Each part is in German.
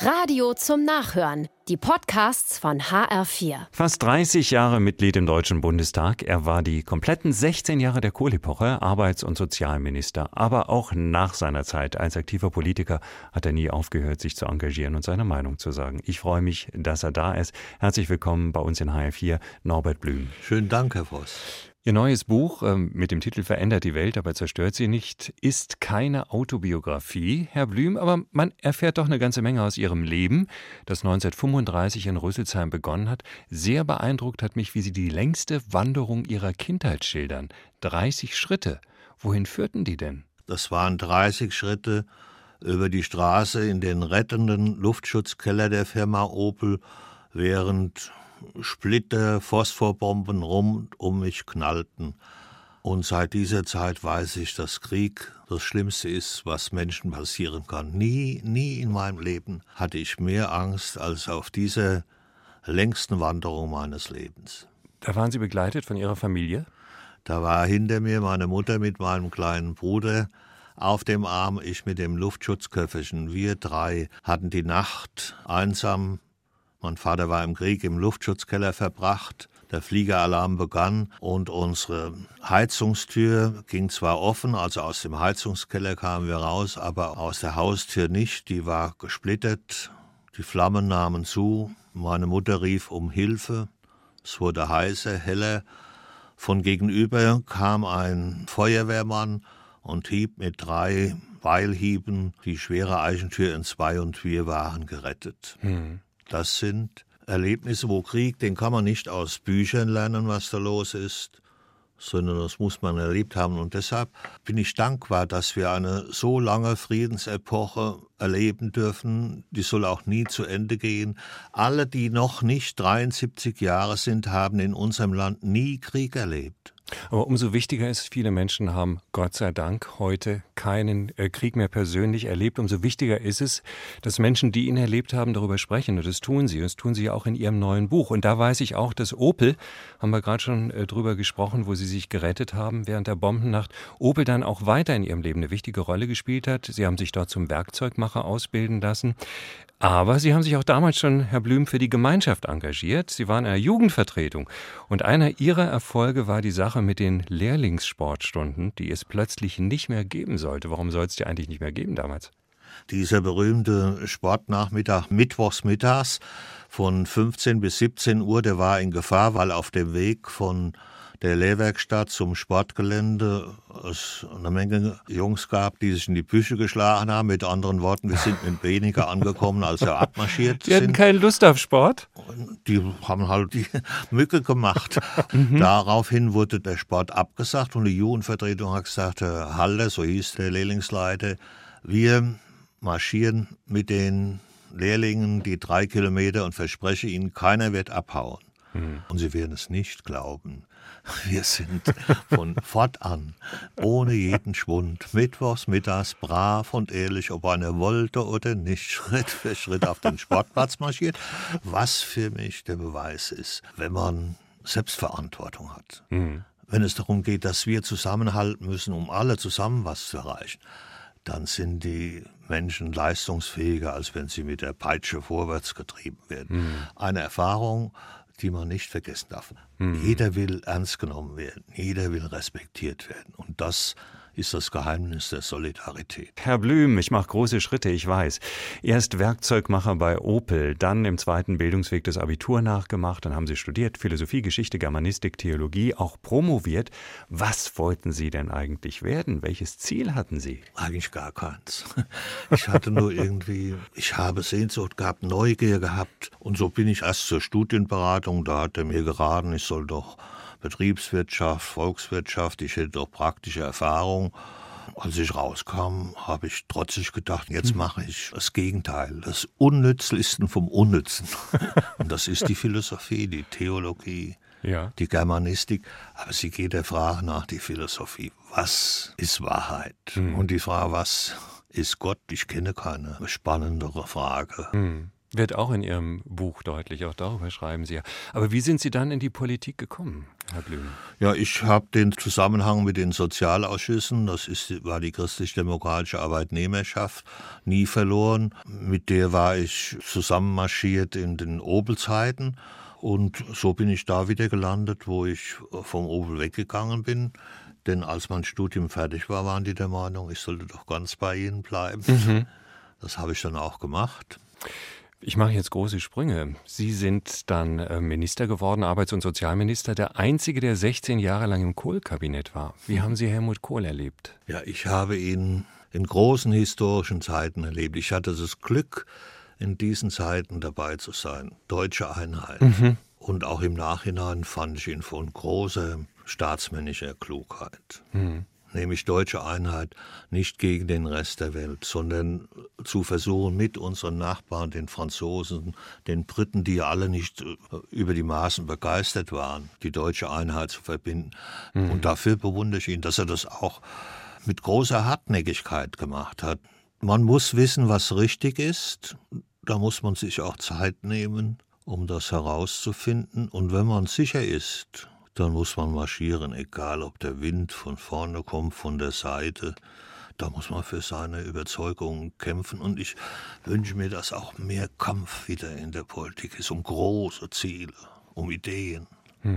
Radio zum Nachhören. Die Podcasts von HR4. Fast 30 Jahre Mitglied im Deutschen Bundestag. Er war die kompletten 16 Jahre der Kohl-Epoche Arbeits- und Sozialminister. Aber auch nach seiner Zeit als aktiver Politiker hat er nie aufgehört, sich zu engagieren und seine Meinung zu sagen. Ich freue mich, dass er da ist. Herzlich willkommen bei uns in HR4, Norbert Blüm. Schönen Dank, Herr Voss. Ihr neues Buch mit dem Titel »Verändert die Welt, aber zerstört sie nicht« ist keine Autobiografie, Herr Blüm, aber man erfährt doch eine ganze Menge aus Ihrem Leben, das 1935 in Rüsselsheim begonnen hat. Sehr beeindruckt hat mich, wie Sie die längste Wanderung Ihrer Kindheit schildern. 30 Schritte. Wohin führten die denn? Das waren 30 Schritte über die Straße in den rettenden Luftschutzkeller der Firma Opel, während Splitter, Phosphorbomben rund um mich knallten. Und seit dieser Zeit weiß ich, dass Krieg das Schlimmste ist, was Menschen passieren kann. Nie in meinem Leben hatte ich mehr Angst als auf dieser längsten Wanderung meines Lebens. Da waren Sie begleitet von Ihrer Familie? Da war hinter mir meine Mutter mit meinem kleinen Bruder auf dem Arm, ich mit dem Luftschutzköfferchen. Wir drei hatten die Nacht einsam, mein Vater war im Krieg, im Luftschutzkeller verbracht. Der Fliegeralarm begann und unsere Heizungstür ging zwar offen, also aus dem Heizungskeller kamen wir raus, aber aus der Haustür nicht. Die war gesplittert, die Flammen nahmen zu. Meine Mutter rief um Hilfe. Es wurde heißer, heller. Von gegenüber kam ein Feuerwehrmann und hieb mit 3 Beilhieben die schwere Eichentür entzwei und wir waren gerettet. Das sind Erlebnisse, wo Krieg, den kann man nicht aus Büchern lernen, was da los ist, sondern das muss man erlebt haben. Und deshalb bin ich dankbar, dass wir eine so lange Friedensepoche erleben dürfen. Die soll auch nie zu Ende gehen. Alle, die noch nicht 73 Jahre sind, haben in unserem Land nie Krieg erlebt. Aber umso wichtiger ist, viele Menschen haben Gott sei Dank heute keinen Krieg mehr persönlich erlebt. Umso wichtiger ist es, dass Menschen, die ihn erlebt haben, darüber sprechen. Und das tun sie. Das tun sie ja auch in ihrem neuen Buch. Und da weiß ich auch, dass Opel, haben wir gerade schon drüber gesprochen, wo sie sich gerettet haben während der Bombennacht, Opel dann auch weiter in ihrem Leben eine wichtige Rolle gespielt hat. Sie haben sich dort zum Werkzeugmacher ausbilden lassen. Aber Sie haben sich auch damals schon, Herr Blüm, für die Gemeinschaft engagiert. Sie waren in einer Jugendvertretung. Und einer Ihrer Erfolge war die Sache mit den Lehrlingssportstunden, die es plötzlich nicht mehr geben sollte. Warum soll es die eigentlich nicht mehr geben damals? Dieser berühmte Sportnachmittag, mittwochs mittags von 15 bis 17 Uhr, der war in Gefahr, weil auf dem Weg von der Lehrwerkstatt zum Sportgelände es eine Menge Jungs gab, die sich in die Büsche geschlagen haben. Mit anderen Worten, wir sind mit weniger angekommen, als wir abmarschiert sind. Die hatten keine Lust auf Sport? Die haben halt die Mücke gemacht. Daraufhin wurde der Sport abgesagt und die Jugendvertretung hat gesagt, Herr Halder, so hieß der Lehrlingsleiter, wir marschieren mit den Lehrlingen die 3 Kilometer und verspreche Ihnen, keiner wird abhauen. Und Sie werden es nicht glauben. Wir sind von fortan, ohne jeden Schwund, mittwochs, mittags, brav und ehrlich, ob einer wollte oder nicht, Schritt für Schritt auf den Sportplatz marschiert. Was für mich der Beweis ist, wenn man Selbstverantwortung hat. Wenn es darum geht, dass wir zusammenhalten müssen, um alle zusammen was zu erreichen, dann sind die Menschen leistungsfähiger, als wenn sie mit der Peitsche vorwärts getrieben werden. Eine Erfahrung, die man nicht vergessen darf. Jeder will ernst genommen werden, jeder will respektiert werden. Und das ist das Geheimnis der Solidarität. Herr Blüm, ich mache große Schritte, ich weiß. Erst Werkzeugmacher bei Opel, dann im zweiten Bildungsweg das Abitur nachgemacht, dann haben Sie studiert, Philosophie, Geschichte, Germanistik, Theologie, auch promoviert. Was wollten Sie denn eigentlich werden? Welches Ziel hatten Sie? Eigentlich gar keins. Ich hatte nur ich habe Sehnsucht gehabt, Neugier gehabt. Und so bin ich erst zur Studienberatung, da hat er mir geraten, ich soll doch Betriebswirtschaft, Volkswirtschaft, ich hätte doch praktische Erfahrung. Als ich rauskam, habe ich trotzig gedacht, jetzt mache ich das Gegenteil, das Unnützlichste vom Unnützen. Und das ist die Philosophie, die Theologie, die Germanistik. Aber sie geht der Frage nach, die Philosophie, was ist Wahrheit? Und die Frage, was ist Gott? Ich kenne keine spannendere Frage. Wird auch in Ihrem Buch deutlich, auch darüber schreiben Sie ja. Aber wie sind Sie dann in die Politik gekommen, Herr Blüm? Ja, ich habe den Zusammenhang mit den Sozialausschüssen, war die christlich-demokratische Arbeitnehmerschaft, nie verloren. Mit der war ich zusammenmarschiert in den Opel-Zeiten. Und so bin ich da wieder gelandet, wo ich vom Opel weggegangen bin. Denn als mein Studium fertig war, waren die der Meinung, ich sollte doch ganz bei ihnen bleiben. Mhm. Das habe ich dann auch gemacht. Ich mache jetzt große Sprünge. Sie sind dann Minister geworden, Arbeits- und Sozialminister, der einzige, der 16 Jahre lang im Kohl-Kabinett war. Wie haben Sie Helmut Kohl erlebt? Ja, ich habe ihn in großen historischen Zeiten erlebt. Ich hatte das Glück, in diesen Zeiten dabei zu sein. Deutsche Einheit. Mhm. Und auch im Nachhinein fand ich ihn von großer staatsmännischer Klugheit. Mhm. Nämlich deutsche Einheit nicht gegen den Rest der Welt, sondern zu versuchen, mit unseren Nachbarn, den Franzosen, den Briten, die ja alle nicht über die Maßen begeistert waren, die deutsche Einheit zu verbinden. Mhm. Und dafür bewundere ich ihn, dass er das auch mit großer Hartnäckigkeit gemacht hat. Man muss wissen, was richtig ist. Da muss man sich auch Zeit nehmen, um das herauszufinden. Und wenn man sicher ist, dann muss man marschieren, egal ob der Wind von vorne kommt, von der Seite. Da muss man für seine Überzeugungen kämpfen. Und ich wünsche mir, dass auch mehr Kampf wieder in der Politik ist, um große Ziele, um Ideen.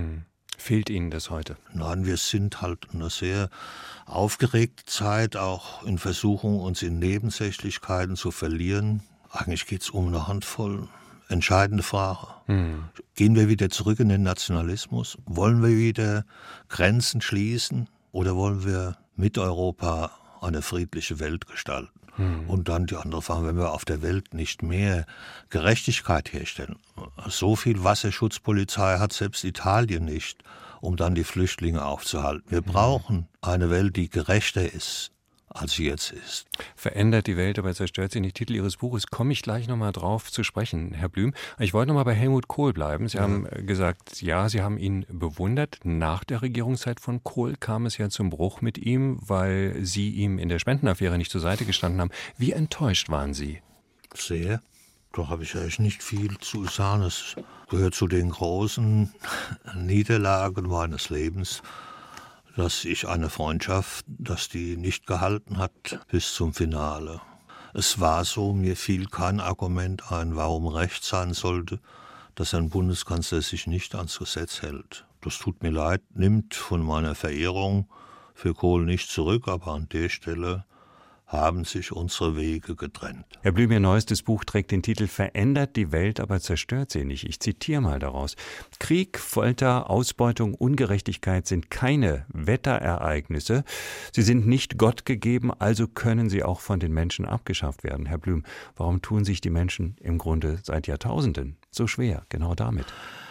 Fehlt Ihnen das heute? Nein, wir sind halt in einer sehr aufgeregten Zeit, auch in Versuchung, uns in Nebensächlichkeiten zu verlieren. Eigentlich geht es um eine Handvoll entscheidende Frage. Gehen wir wieder zurück in den Nationalismus? Wollen wir wieder Grenzen schließen oder wollen wir mit Europa eine friedliche Welt gestalten? Und dann die andere Frage, wenn wir auf der Welt nicht mehr Gerechtigkeit herstellen. So viel Wasserschutzpolizei hat selbst Italien nicht, um dann die Flüchtlinge aufzuhalten. Wir brauchen eine Welt, die gerechter ist, als sie jetzt ist. Verändert die Welt, aber zerstört sie nicht. Titel Ihres Buches, komme ich gleich nochmal drauf zu sprechen, Herr Blüm. Ich wollte nochmal bei Helmut Kohl bleiben. Sie haben gesagt, ja, Sie haben ihn bewundert. Nach der Regierungszeit von Kohl kam es ja zum Bruch mit ihm, weil Sie ihm in der Spendenaffäre nicht zur Seite gestanden haben. Wie enttäuscht waren Sie? Sehr. Da habe ich eigentlich nicht viel zu sagen. Es gehört zu den großen Niederlagen meines Lebens, dass ich eine Freundschaft, dass die nicht gehalten hat bis zum Finale. Es war so, mir fiel kein Argument ein, warum Recht sein sollte, dass ein Bundeskanzler sich nicht ans Gesetz hält. Das tut mir leid, nimmt von meiner Verehrung für Kohl nicht zurück, aber an der Stelle haben sich unsere Wege getrennt. Herr Blüm, Ihr neuestes Buch trägt den Titel »Verändert die Welt, aber zerstört sie nicht«. Ich zitiere mal daraus. Krieg, Folter, Ausbeutung, Ungerechtigkeit sind keine Wetterereignisse. Sie sind nicht Gott gegeben, also können sie auch von den Menschen abgeschafft werden. Herr Blüm, warum tun sich die Menschen im Grunde seit Jahrtausenden so schwer, genau damit?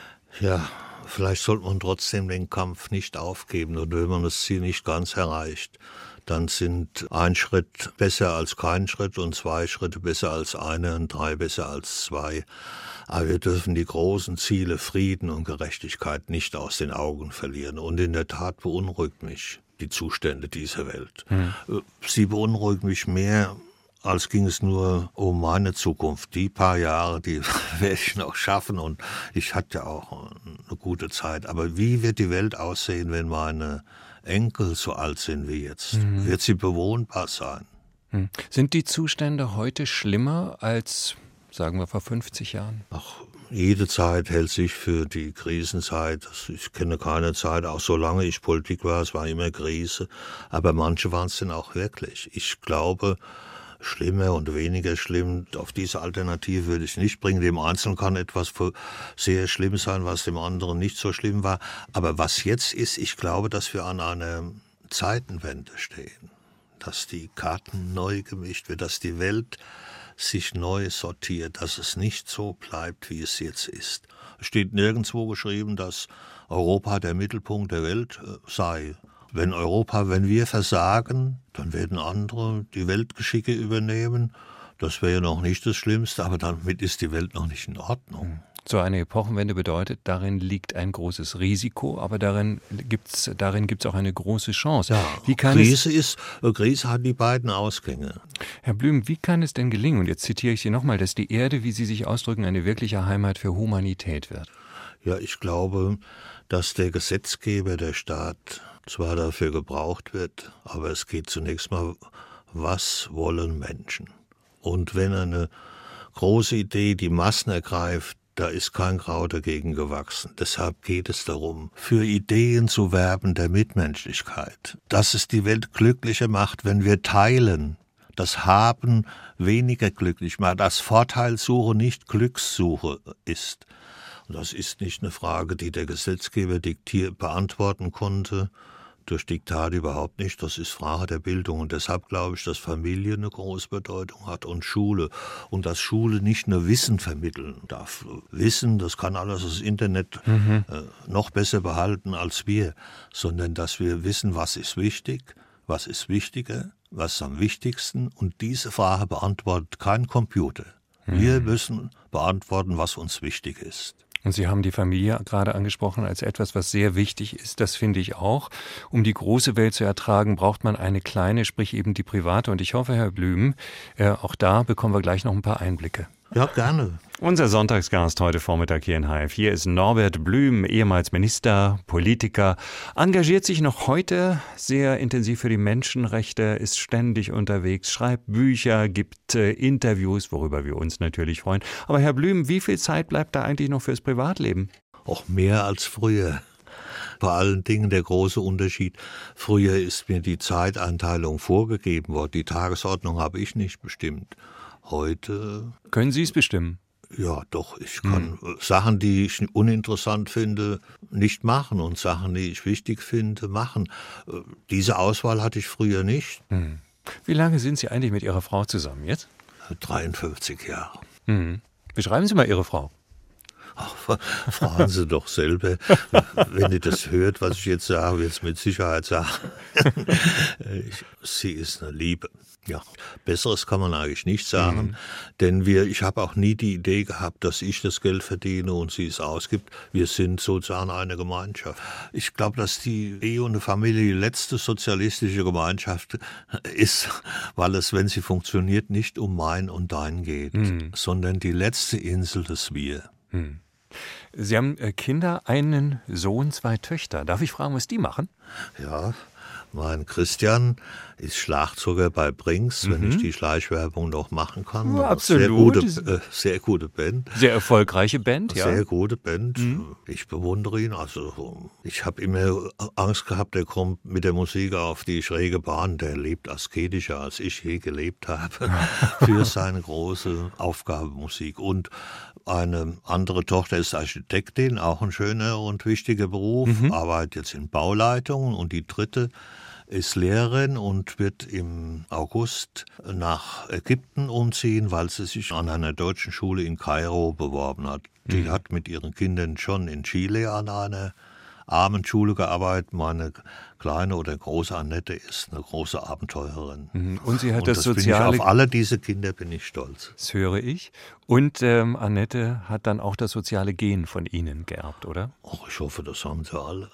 Ja, vielleicht sollte man trotzdem den Kampf nicht aufgeben, oder wenn man das Ziel nicht ganz erreicht, dann sind ein Schritt besser als kein Schritt und 2 Schritte besser als eine und 3 besser als 2. Aber wir dürfen die großen Ziele Frieden und Gerechtigkeit nicht aus den Augen verlieren. Und in der Tat beunruhigt mich die Zustände dieser Welt. Sie beunruhigt mich mehr, als ging es nur um meine Zukunft. Die paar Jahre, die werde ich noch schaffen und ich hatte ja auch eine gute Zeit. Aber wie wird die Welt aussehen, wenn meine Enkel so alt sind wie jetzt? Wird sie bewohnbar sein? Sind die Zustände heute schlimmer als, sagen wir, vor 50 Jahren? Ach, jede Zeit hält sich für die Krisenzeit. Ich kenne keine Zeit, auch solange ich Politik war, es war immer Krise. Aber manche waren es denn auch wirklich. Ich glaube, schlimmer und weniger schlimm, auf diese Alternative würde ich nicht bringen. Dem Einzelnen kann etwas sehr schlimm sein, was dem anderen nicht so schlimm war. Aber was jetzt ist, ich glaube, dass wir an einer Zeitenwende stehen. Dass die Karten neu gemischt wird, dass die Welt sich neu sortiert, dass es nicht so bleibt, wie es jetzt ist. Es steht nirgendwo geschrieben, dass Europa der Mittelpunkt der Welt sei. Wenn wir versagen, dann werden andere die Weltgeschicke übernehmen. Das wäre ja noch nicht das Schlimmste, aber damit ist die Welt noch nicht in Ordnung. So eine Epochenwende bedeutet, darin liegt ein großes Risiko, aber darin gibt's auch eine große Chance. Ja, Krise hat die beiden Ausgänge. Herr Blüm, wie kann es denn gelingen, und jetzt zitiere ich Sie nochmal, dass die Erde, wie Sie sich ausdrücken, eine wirkliche Heimat für Humanität wird? Ja, ich glaube, dass der Gesetzgeber, der Staat, zwar dafür gebraucht wird, aber es geht zunächst mal, was wollen Menschen? Und wenn eine große Idee die Massen ergreift, da ist kein Kraut dagegen gewachsen. Deshalb geht es darum, für Ideen zu werben der Mitmenschlichkeit. Dass es die Welt glücklicher macht, wenn wir teilen. Das Haben weniger glücklich macht. Dass Vorteilssuche nicht Glückssuche ist. Und das ist nicht eine Frage, die der Gesetzgeber beantworten konnte. Durch Diktat überhaupt nicht. Das ist Frage der Bildung. Und deshalb glaube ich, dass Familie eine große Bedeutung hat und Schule. Und dass Schule nicht nur Wissen vermitteln darf. Wissen, das kann alles das Internet noch besser behalten als wir. Sondern dass wir wissen, was ist wichtig, was ist wichtiger, was ist am wichtigsten. Und diese Frage beantwortet kein Computer. Wir müssen beantworten, was uns wichtig ist. Und Sie haben die Familie gerade angesprochen als etwas, was sehr wichtig ist. Das finde ich auch. Um die große Welt zu ertragen, braucht man eine kleine, sprich eben die private. Und ich hoffe, Herr Blüm, auch da bekommen wir gleich noch ein paar Einblicke. Ja, gerne. Unser Sonntagsgast heute Vormittag hier in HF4 ist Norbert Blüm, ehemals Minister, Politiker, engagiert sich noch heute sehr intensiv für die Menschenrechte, ist ständig unterwegs, schreibt Bücher, gibt Interviews, worüber wir uns natürlich freuen. Aber Herr Blüm, wie viel Zeit bleibt da eigentlich noch fürs Privatleben? Auch mehr als früher. Vor allen Dingen der große Unterschied. Früher ist mir die Zeiteinteilung vorgegeben worden. Die Tagesordnung habe ich nicht bestimmt. Heute... Können Sie es bestimmen? Ja, doch. Ich kann Sachen, die ich uninteressant finde, nicht machen und Sachen, die ich wichtig finde, machen. Diese Auswahl hatte ich früher nicht. Wie lange sind Sie eigentlich mit Ihrer Frau zusammen jetzt? 53 Jahre. Beschreiben Sie mal Ihre Frau. Ach, fragen Sie doch selber. Wenn ihr das hört, was ich jetzt sage, wird es mit Sicherheit sagen. Sie ist eine Liebe. Ja, Besseres kann man eigentlich nicht sagen, denn ich habe auch nie die Idee gehabt, dass ich das Geld verdiene und sie es ausgibt. Wir sind sozusagen eine Gemeinschaft. Ich glaube, dass die Ehe und eine Familie die letzte sozialistische Gemeinschaft ist, weil es, wenn sie funktioniert, nicht um mein und dein geht, sondern die letzte Insel des Wir. Sie haben Kinder, einen Sohn, 2 Töchter. Darf ich fragen, was die machen? Ja, mein Christian ist Schlagzeuger bei Brinks, wenn ich die Schleichwerbung noch machen kann. Ja, absolut. Sehr gute Band. Sehr erfolgreiche Band, ja. Sehr gute Band. Ich bewundere ihn. Also ich habe immer Angst gehabt, der kommt mit der Musik auf die schräge Bahn. Der lebt asketischer, als ich je gelebt habe, für seine große Aufgabe Musik. Und eine andere Tochter ist Architektin, auch ein schöner und wichtiger Beruf, arbeitet jetzt in Bauleitungen. Und die dritte ist Lehrerin und wird im August nach Ägypten umziehen, weil sie sich an einer deutschen Schule in Kairo beworben hat. Die hat mit ihren Kindern schon in Chile an einer Abendschule gearbeitet. Meine kleine oder große Annette ist eine große Abenteurerin. Und sie hat und das Soziale... Bin ich auf alle diese Kinder bin ich stolz. Das höre ich. Und Annette hat dann auch das soziale Gen von Ihnen geerbt, oder? Ach, ich hoffe, das haben sie alle.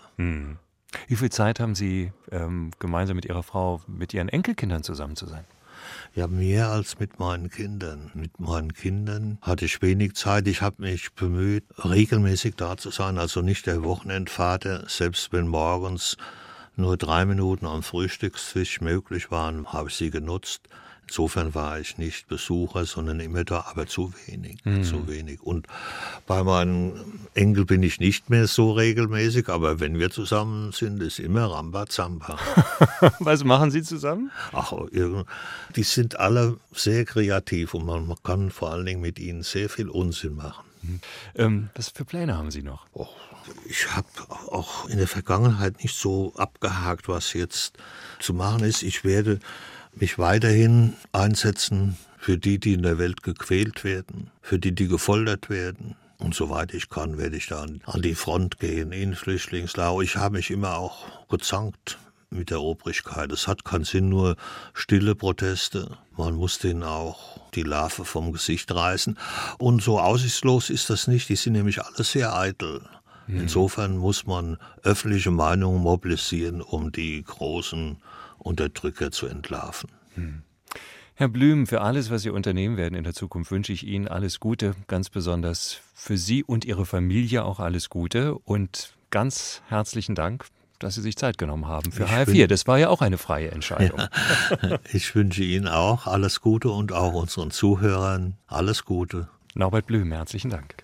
Wie viel Zeit haben Sie gemeinsam mit Ihrer Frau, mit Ihren Enkelkindern zusammen zu sein? Ja, mehr als mit meinen Kindern. Mit meinen Kindern hatte ich wenig Zeit. Ich habe mich bemüht, regelmäßig da zu sein, also nicht der Wochenendvater. Selbst wenn morgens nur 3 Minuten am Frühstückstisch möglich waren, habe ich sie genutzt. Insofern war ich nicht Besucher, sondern immer da, aber zu wenig, zu wenig. Und bei meinen Enkel bin ich nicht mehr so regelmäßig, aber wenn wir zusammen sind, ist immer Rambazamba. Was machen Sie zusammen? Ach, die sind alle sehr kreativ und man kann vor allen Dingen mit ihnen sehr viel Unsinn machen. Was für Pläne haben Sie noch? Ich habe auch in der Vergangenheit nicht so abgehakt, was jetzt zu machen ist. Ich werde mich weiterhin einsetzen für die in der Welt gequält werden, für die gefoltert werden. Und soweit ich kann, werde ich dann an die Front gehen, in Flüchtlingslager. Ich habe mich immer auch gezankt mit der Obrigkeit. Es hat keinen Sinn, nur stille Proteste. Man muss denen auch die Larve vom Gesicht reißen. Und so aussichtslos ist das nicht, die sind nämlich alle sehr eitel. Insofern muss man öffentliche Meinung mobilisieren, um die großen Unterdrücker zu entlarven. Herr Blüm, für alles, was Sie unternehmen werden in der Zukunft, wünsche ich Ihnen alles Gute, ganz besonders für Sie und Ihre Familie auch alles Gute und ganz herzlichen Dank, dass Sie sich Zeit genommen haben für HR4. Das war ja auch eine freie Entscheidung. Ja, ich wünsche Ihnen auch alles Gute und auch unseren Zuhörern alles Gute. Norbert Blüm, herzlichen Dank.